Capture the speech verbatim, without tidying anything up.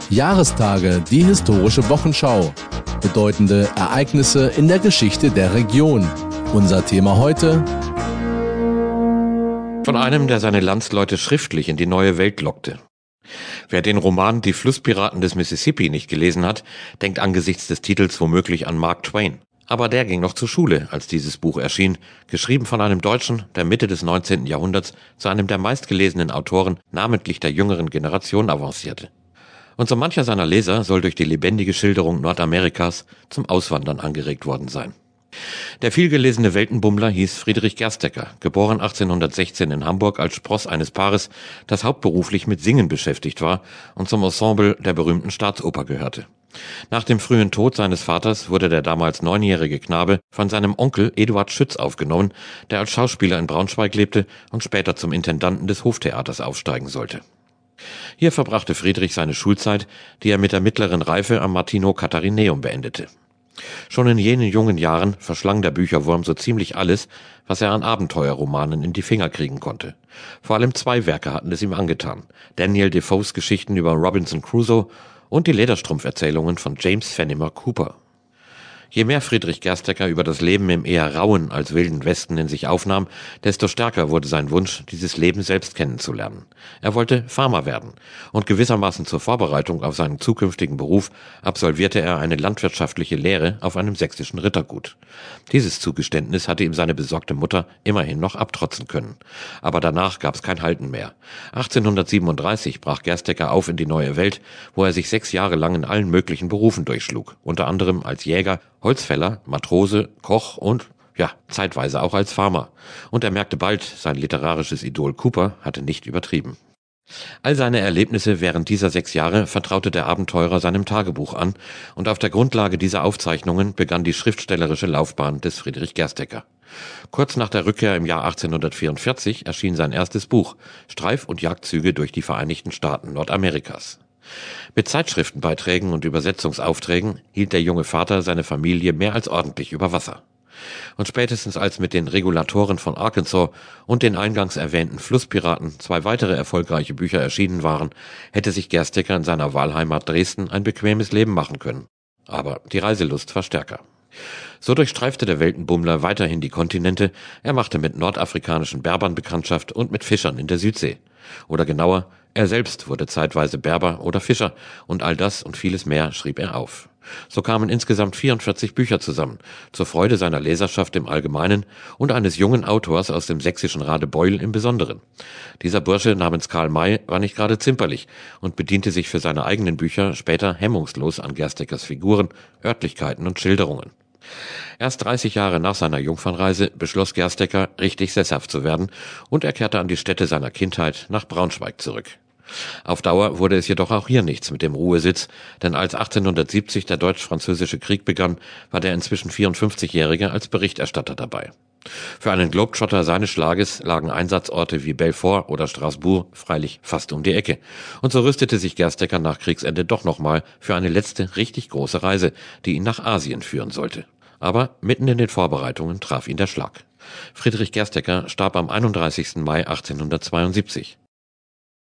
Jahrestage, die historische Wochenschau. Bedeutende Ereignisse in der Geschichte der Region. Unser Thema heute: Von einem, der seine Landsleute schriftlich in die neue Welt lockte. Wer den Roman Die Flusspiraten des Mississippi nicht gelesen hat, denkt angesichts des Titels womöglich an Mark Twain. Aber der ging noch zur Schule, als dieses Buch erschien, geschrieben von einem Deutschen, der Mitte des neunzehnten Jahrhunderts zu einem der meistgelesenen Autoren, namentlich der jüngeren Generation, avancierte. Und so mancher seiner Leser soll durch die lebendige Schilderung Nordamerikas zum Auswandern angeregt worden sein. Der vielgelesene Weltenbummler hieß Friedrich Gerstecker, geboren achtzehnhundertsechzehn in Hamburg als Spross eines Paares, das hauptberuflich mit Singen beschäftigt war und zum Ensemble der berühmten Staatsoper gehörte. Nach dem frühen Tod seines Vaters wurde der damals neunjährige Knabe von seinem Onkel Eduard Schütz aufgenommen, der als Schauspieler in Braunschweig lebte und später zum Intendanten des Hoftheaters aufsteigen sollte. Hier verbrachte Friedrich seine Schulzeit, die er mit der mittleren Reife am Martino Katharineum beendete. Schon in jenen jungen Jahren verschlang der Bücherwurm so ziemlich alles, was er an Abenteuerromanen in die Finger kriegen konnte. Vor allem zwei Werke hatten es ihm angetan: Daniel Defoes Geschichten über Robinson Crusoe und die Lederstrumpferzählungen von James Fenimore Cooper. Je mehr Friedrich Gerstecker über das Leben im eher rauen als wilden Westen in sich aufnahm, desto stärker wurde sein Wunsch, dieses Leben selbst kennenzulernen. Er wollte Farmer werden und gewissermaßen zur Vorbereitung auf seinen zukünftigen Beruf absolvierte er eine landwirtschaftliche Lehre auf einem sächsischen Rittergut. Dieses Zugeständnis hatte ihm seine besorgte Mutter immerhin noch abtrotzen können. Aber danach gab es kein Halten mehr. achtzehnhundertsiebenunddreißig brach Gerstecker auf in die neue Welt, wo er sich sechs Jahre lang in allen möglichen Berufen durchschlug, unter anderem als Jäger, Holzfäller, Matrose, Koch und, ja, zeitweise auch als Farmer. Und er merkte bald, sein literarisches Idol Cooper hatte nicht übertrieben. All seine Erlebnisse während dieser sechs Jahre vertraute der Abenteurer seinem Tagebuch an, und auf der Grundlage dieser Aufzeichnungen begann die schriftstellerische Laufbahn des Friedrich Gerstecker. Kurz nach der Rückkehr im Jahr achtzehnhundertvierundvierzig erschien sein erstes Buch, Streif- und Jagdzüge durch die Vereinigten Staaten Nordamerikas. Mit Zeitschriftenbeiträgen und Übersetzungsaufträgen hielt der junge Vater seine Familie mehr als ordentlich über Wasser. Und spätestens als mit den Regulatoren von Arkansas und den eingangs erwähnten Flusspiraten zwei weitere erfolgreiche Bücher erschienen waren, hätte sich Gerstecker in seiner Wahlheimat Dresden ein bequemes Leben machen können. Aber die Reiselust war stärker. So durchstreifte der Weltenbummler weiterhin die Kontinente, er machte mit nordafrikanischen Berbern Bekanntschaft und mit Fischern in der Südsee. Oder genauer, er selbst wurde zeitweise Berber oder Fischer, und all das und vieles mehr schrieb er auf. So kamen insgesamt vierundvierzig Bücher zusammen, zur Freude seiner Leserschaft im Allgemeinen und eines jungen Autors aus dem sächsischen Radebeul im Besonderen. Dieser Bursche namens Karl May war nicht gerade zimperlich und bediente sich für seine eigenen Bücher später hemmungslos an Gersteckers Figuren, Örtlichkeiten und Schilderungen. Erst dreißig Jahre nach seiner Jungfernreise beschloss Gerstecker, richtig sesshaft zu werden, und er kehrte an die Stätte seiner Kindheit nach Braunschweig zurück. Auf Dauer wurde es jedoch auch hier nichts mit dem Ruhesitz, denn als achtzehnhundertsiebzig der Deutsch-Französische Krieg begann, war der inzwischen vierundfünfzigjährige als Berichterstatter dabei. Für einen Globetrotter seines Schlages lagen Einsatzorte wie Belfort oder Straßburg freilich fast um die Ecke. Und so rüstete sich Gerstecker nach Kriegsende doch nochmal für eine letzte richtig große Reise, die ihn nach Asien führen sollte. Aber mitten in den Vorbereitungen traf ihn der Schlag. Friedrich Gerstecker starb am einunddreißigsten Mai achtzehnhundertzweiundsiebzig.